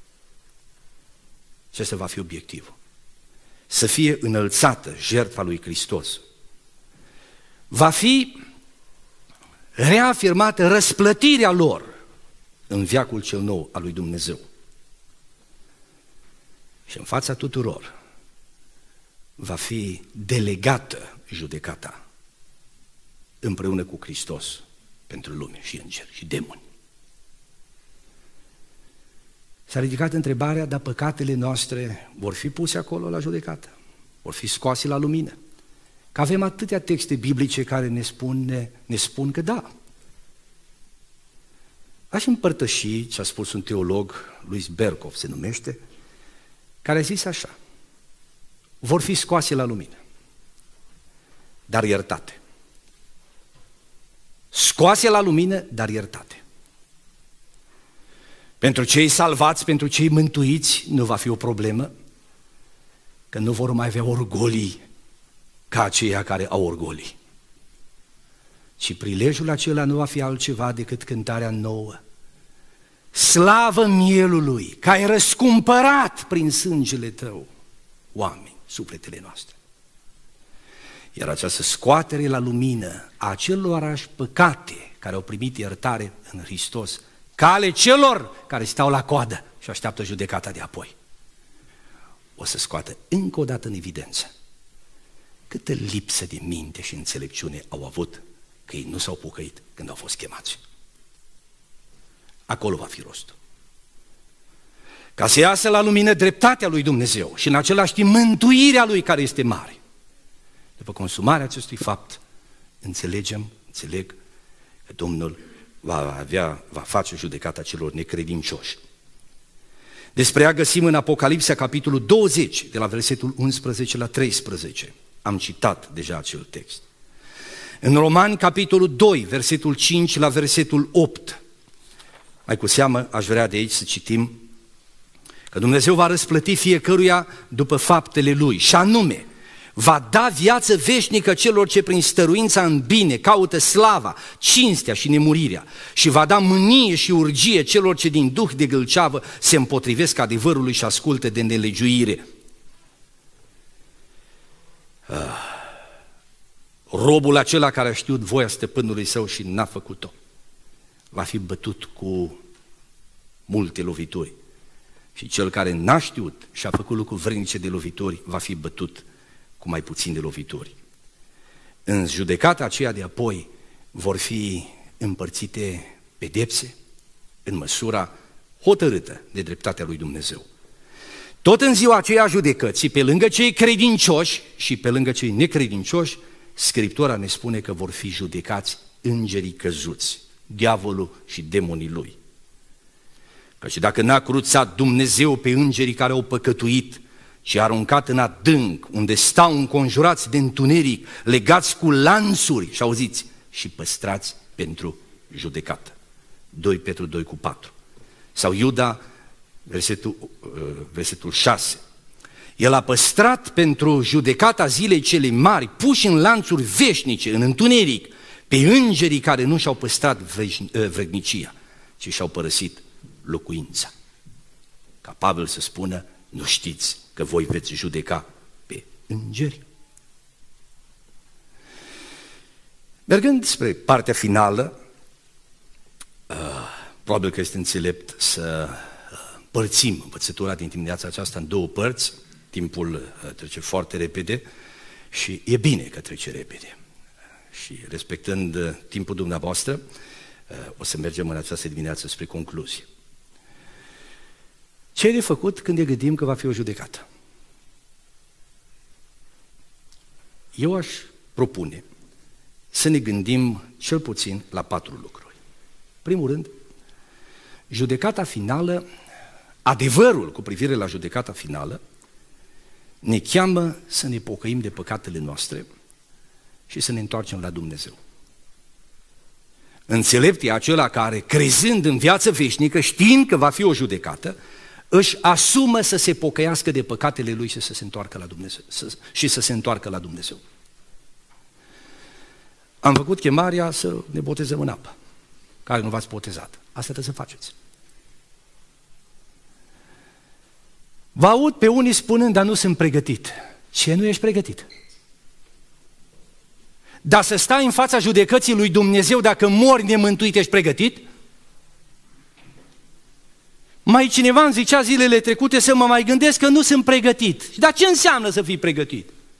Acesta va fi obiectivul. Să fie înălțată jertfa lui Hristos. Va fi reafirmată răsplătirea lor în veacul cel nou al lui Dumnezeu. Și în fața tuturor va fi delegată judecata împreună cu Hristos pentru lume și îngeri și demoni. S-a ridicat întrebarea, dar păcatele noastre vor fi puse acolo la judecată? Vor fi scoase la lumină? Că avem atâtea texte biblice care ne spun că da. Aș împărtăși ce a spus un teolog, Louis Berkhoff se numește, care a zis așa: vor fi scoase la lumină, dar iertate. Scoase la lumină, dar iertate. Pentru cei salvați, pentru cei mântuiți, nu va fi o problemă, că nu vor mai avea orgolii ca aceia care au orgolii. Și prilejul acela nu va fi altceva decât cântarea nouă. Slavă mielului, că ai răscumpărat prin sângele tău oameni, sufletele noastre. Iar această scoatere la lumină a acelorași păcate care au primit iertare în Hristos, ca ale celor care stau la coadă și așteaptă judecata de apoi, o să scoată încă o dată în evidență câtă lipsă de minte și înțelepciune au avut că ei nu s-au pocăit când au fost chemați. Acolo va fi rostul. Ca să iasă la lumină dreptatea lui Dumnezeu și în același timp mântuirea lui care este mare. După consumarea acestui fapt, înțeleg că Domnul va face judecata celor necredincioși. Despre ea găsim în Apocalipsa, capitolul 20, de la versetul 11 la 13. Am citat deja acel text. În Romani, capitolul 2, versetul 5 la versetul 8. Mai cu seamă, aș vrea de aici să citim că Dumnezeu va răsplăti fiecăruia după faptele lui, și anume, va da viață veșnică celor ce prin stăruința în bine caută slava, cinstea și nemurirea, și va da mânie și urgie celor ce din duh de gâlceavă se împotrivesc adevărului și ascultă de nelegiuire. Robul acela care a știut voia stăpânului său și n-a făcut-o, va fi bătut cu multe lovituri. Și cel care n-a știut și a făcut lucruri vrednice de lovituri, va fi bătut cu mai puțin de lovituri. În judecata aceea de apoi vor fi împărțite pedepse în măsura hotărâtă de dreptatea lui Dumnezeu. Tot în ziua aceea judecății, pe lângă cei credincioși și pe lângă cei necredincioși, Scriptura ne spune că vor fi judecați îngerii căzuți, diavolul și demonii lui. Căci dacă n-a cruțat Dumnezeu pe îngerii care au păcătuit, ci a aruncat în adânc, unde stau înconjurați de întuneric, legați cu lanțuri, și auziți, și păstrați pentru judecată. 2 Petru 2 cu 4. Sau Iuda, versetul 6. El a păstrat pentru judecata zilei cele mari, puși în lanțuri veșnice, în întuneric, pe îngerii care nu și-au păstrat vrednicia, ci și-au părăsit locuința. Ca Pavel să spună, nu știți că voi veți judeca pe îngeri? Mergând spre partea finală, probabil că este înțelept să părțim învățătura din dimineața aceasta în două părți. Timpul trece foarte repede și e bine că trece repede. Și respectând timpul dumneavoastră, o să mergem în această dimineață spre concluzie. Ce e de făcut când ne gândim că va fi o judecată? Eu aș propune să ne gândim cel puțin la 4 lucruri. Primul rând, judecata finală, adevărul cu privire la judecata finală, ne cheamă să ne pocăim de păcatele noastre și să ne întoarcem la Dumnezeu. Înțelept e acela care, crezând în viață veșnică, știind că va fi o judecată, își asumă să se pocăiască de păcatele lui și să se întoarcă la Dumnezeu. Să se întoarcă la Dumnezeu. Am făcut chemarea să ne botezăm în apă, care nu v-ați botezat. Asta trebuie să faceți. Vă aud pe unii spunând, dar nu sunt pregătit. Ce nu ești pregătit? Dar să stai în fața judecății lui Dumnezeu dacă mori nemântuit, ești pregătit? Mai cineva îmi zicea zilele trecute să mă mai gândesc că nu sunt pregătit. Dar ce înseamnă să fii pregătit?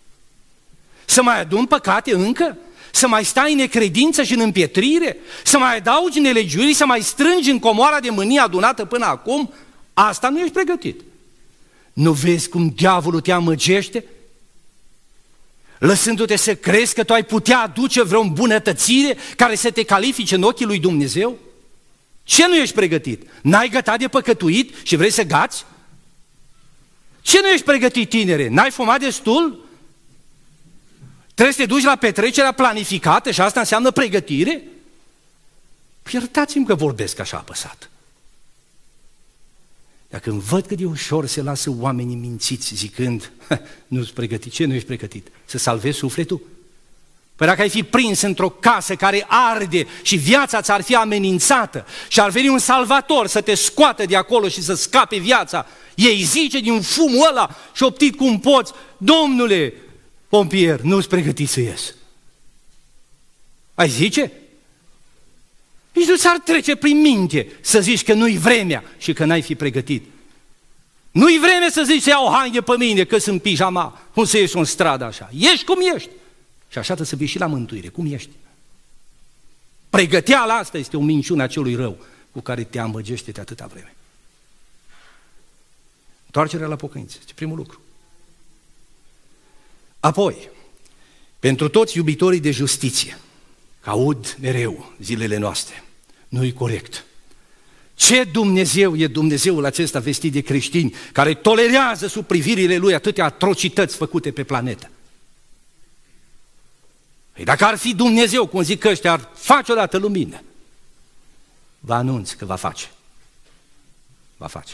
Să mai adun păcate încă? Să mai stai în necredință și în împietrire? Să mai adaugi nelegiuiri? Să mai strângi în comoara de mânie adunată până acum? Asta nu ești pregătit. Nu vezi cum diavolul te amăgește? Lăsându-te să crezi că tu ai putea aduce vreo îmbunătățire care să te califice în ochii lui Dumnezeu? Ce nu ești pregătit? N-ai gătat de păcătuit și vrei să gați? Ce nu ești pregătit, tinere? N-ai fumat destul? Trebuie să te duci la petrecerea planificată și asta înseamnă pregătire? Iertați-mi că vorbesc așa apăsat. Dar când văd cât de ușor se lasă oamenii mințiți zicând, nu-ți pregătit, ce nu ești pregătit? Să salvezi sufletul? Păi dacă ai fi prins într-o casă care arde și viața ți-ar fi amenințată și ar veni un salvator să te scoată de acolo și să scape viața, ei zice din fumul ăla și optit cum poți, domnule pompier, nu-ți pregătit să ies. Ai zice? Nici nu ți-ar trece prin minte să zici că nu-i vremea și că n-ai fi pregătit. Nu-i vreme să zici să iau haine pe mine, că sunt pijama, cum să ieși în stradă așa. Ești cum ești. Și așa trebuie să vii și la mântuire, cum ești. Pregăteala asta este o minciună a celui rău cu care te amăgește de atâta vreme. Întoarcerea la pocăință, este primul lucru. Apoi, pentru toți iubitorii de justiție, că aud mereu zilele noastre, nu-i corect. Ce Dumnezeu e Dumnezeul acesta vestit de creștini care tolerează sub privirile lui atâtea atrocități făcute pe planetă? Păi dacă ar fi Dumnezeu, cum zic ăștia, ar face odată lumină, vă anunț că va face. Va face.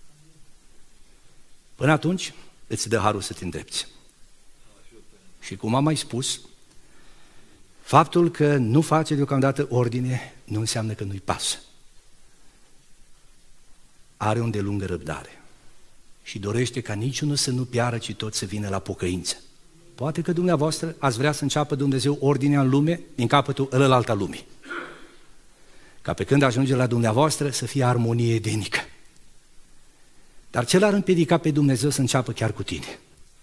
Până atunci îți dă harul să te îndrepți. Și cum am mai spus, faptul că nu face deocamdată ordine nu înseamnă că nu-i pasă. Are o îndelungă răbdare și dorește ca niciunul să nu piară, ci tot să vină la pocăință. Poate că dumneavoastră ați vrea să înceapă Dumnezeu ordinea în lume din capătul ălălalt al lumii. Ca pe când ajunge la dumneavoastră să fie armonie edenică. Dar ce l-ar împiedica pe Dumnezeu să înceapă chiar cu tine?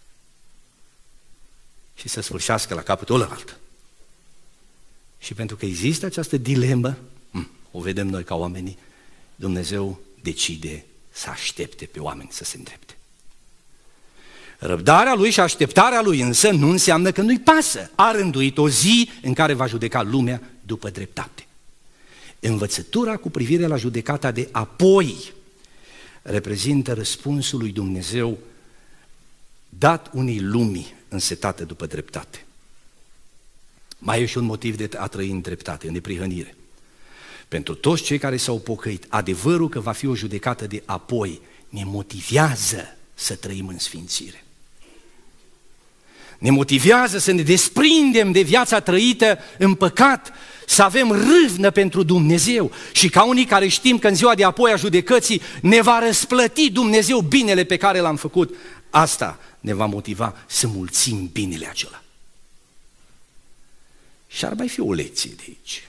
Și să sfârșească la capătul ălălalt. Și pentru că există această dilemă, o vedem noi ca oamenii, Dumnezeu decide să aștepte pe oameni să se îndrepte. Răbdarea lui și așteptarea lui însă nu înseamnă că nu-i pasă. A rânduit o zi în care va judeca lumea după dreptate. Învățătura cu privire la judecata de apoi reprezintă răspunsul lui Dumnezeu dat unei lumii însetată după dreptate. Mai e și un motiv de a trăi în dreptate, în neprihănire. Pentru toți cei care s-au pocăit, adevărul că va fi o judecată de apoi ne motivează să trăim în sfințire. Ne motivează să ne desprindem de viața trăită în păcat, să avem râvnă pentru Dumnezeu și ca unii care știm că în ziua de apoi a judecății ne va răsplăti Dumnezeu binele pe care l-am făcut, asta ne va motiva să mulțim binele acela. Și ar mai fi o lecție de aici.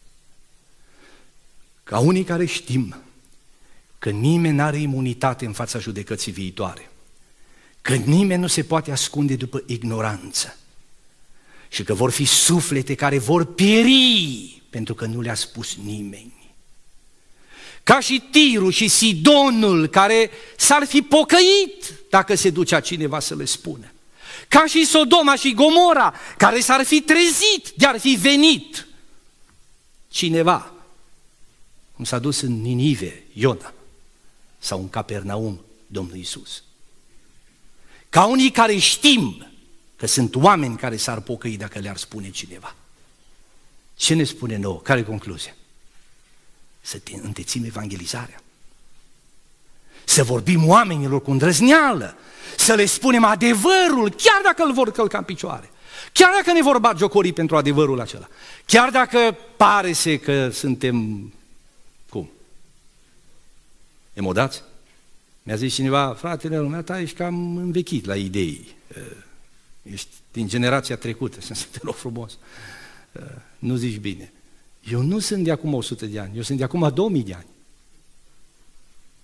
Ca unii care știm că nimeni n-are imunitate în fața judecății viitoare, că nimeni nu se poate ascunde după ignoranță și că vor fi suflete care vor pieri pentru că nu le-a spus nimeni. Ca și Tirul și Sidonul care s-ar fi pocăit dacă se ducea cineva să le spună. Ca și Sodoma și Gomora care s-ar fi trezit de-ar fi venit cineva, cum s-a dus în Ninive, Iona, sau în Capernaum, Domnul Iisus. Ca unii care știm că sunt oameni care s-ar pocăi dacă le-ar spune cineva. Ce ne spune nouă? Care e concluzia? Să te întețim evangelizarea. Să vorbim oamenilor cu îndrăzneală, să le spunem adevărul, chiar dacă îl vor călca în picioare, chiar dacă ne vor batjocori pentru adevărul acela, chiar dacă pare că suntem, cum? Emodați? Mi-a zis cineva, fratele, lumea ta ești cam învechit la idei, ești din generația trecută, să te rog frumos, nu zici bine. Eu nu sunt de acum 100 de ani, eu sunt de acum 2000 de ani.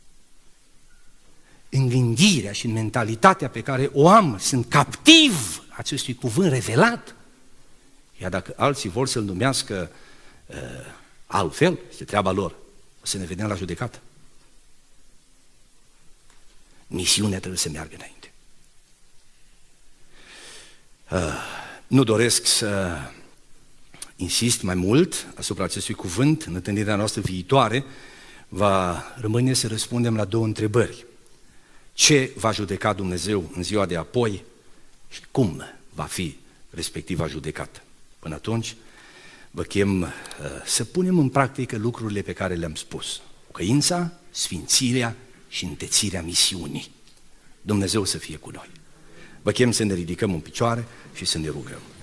În gândirea și în mentalitatea pe care o am, sunt captiv acestui cuvânt revelat. Iar dacă alții vor să-l numească altfel, este treaba lor. O să ne vedem la judecată. Misiunea trebuie să meargă înainte. Nu doresc să insist mai mult asupra acestui cuvânt. În întâlnirea noastră viitoare va rămâne să răspundem la două întrebări. Ce va judeca Dumnezeu în ziua de apoi și cum va fi respectiva judecată? Până atunci, vă chem să punem în practică lucrurile pe care le-am spus. Pocăința, sfințirea și întețirea misiunii. Dumnezeu să fie cu noi. Vă chem să ne ridicăm în picioare și să ne rugăm.